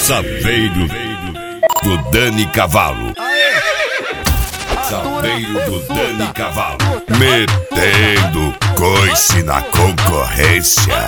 Saveiro do Dani Cavalo. Saveiro do Dani Cavalo. Metendo coice na concorrência.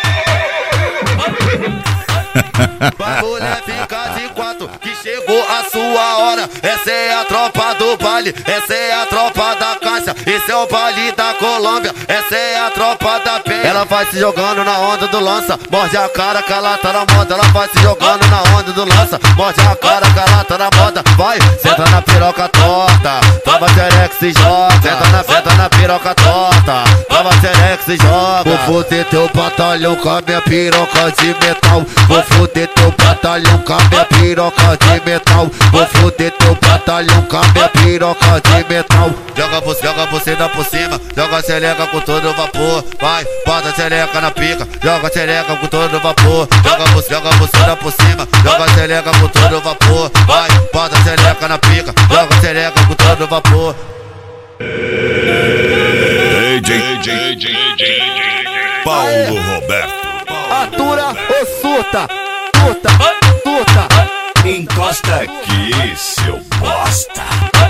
Pra mulher ficar de quatro, que chegou a sua hora. Essa é a tropa do baile, essa é a tropa da caixa. Esse é o baile da Colômbia, essa é a tropa da penha. Ela vai se jogando na onda do lança, morde a cara que ela tá na moda. Ela vai se jogando na onda do lança, morde a cara que ela tá na moda. Vai, senta na piroca torta, toma xereca e joga. Senta na piroca torta, toma xereca e joga. Vou foder teu batalhão com a minha piroca de metal. Vou foder teu batalhão com a minha piroca de metal. Vou foder teu batalhão com a minha piroca de metal. Joga você por cima, joga a xereca com todo vapor. Vai, bota a xereca na pica, joga a xereca com todo vapor. Joga você por cima, joga a xereca com todo vapor. Vai, bota a xereca na pica, joga a xereca com todo vapor. Paulo Roberto. Atura ou surta? Surta. Encosta aqui, seu bosta.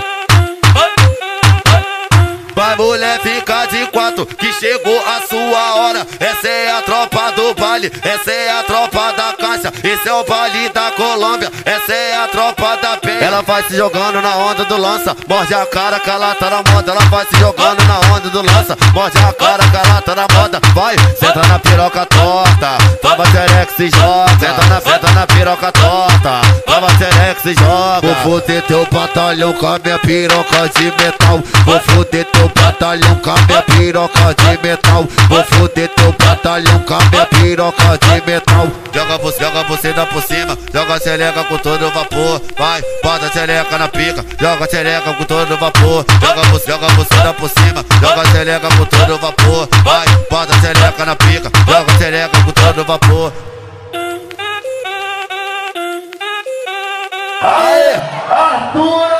Vai mulher ficar de quatro, que chegou a sua hora. Essa é a tropa do baile, essa é a tropa da caixa. Esse é o baile da Colômbia, essa é a tropa da penha. Ela vai se jogando na onda do lança, morde a cara que ela tá na moda. Ela vai se jogando na onda do lança, morde a cara que ela tá na moda. Vai, senta na piroca torta, toma xereca e joga. Senta na piroca torta, toma xereca e joga. Vou foder teu batalhão com a minha piroca de metal. Vou foder teu batalhão com a minha piroca de metal. Vou foder teu batalhão com a minha piroca de metal. Joga você por cima, joga a xereca com todo vapor. Vai, bota a xereca na pica, joga a xereca com todo vapor. Joga você por cima, joga a xereca com todo vapor. Vai, bota a xereca na pica, joga a xereca com todo vapor. Aê, Arthur!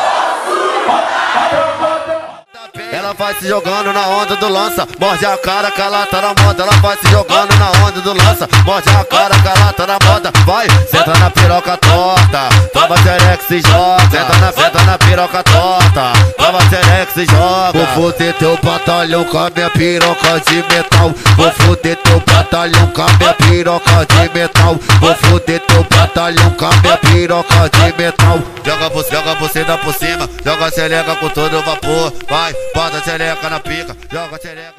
Ela vai se jogando na onda do lança, morde a cara que ela tá na moda. Ela vai se jogando na onda do lança, morde a cara que ela tá na moda. Vai, senta na piroca torta, toma xereca e joga. Senta na piroca torta, toma xereca e joga. Vou foder teu batalhão com a minha piroca de metal. Vou foder teu batalhão com a minha piroca de metal. Vou foder teu batalhão com a minha piroca de metal. Joga você por cima, joga a xereca com todo vapor. Vai, bota a xereca na pica, joga a xereca.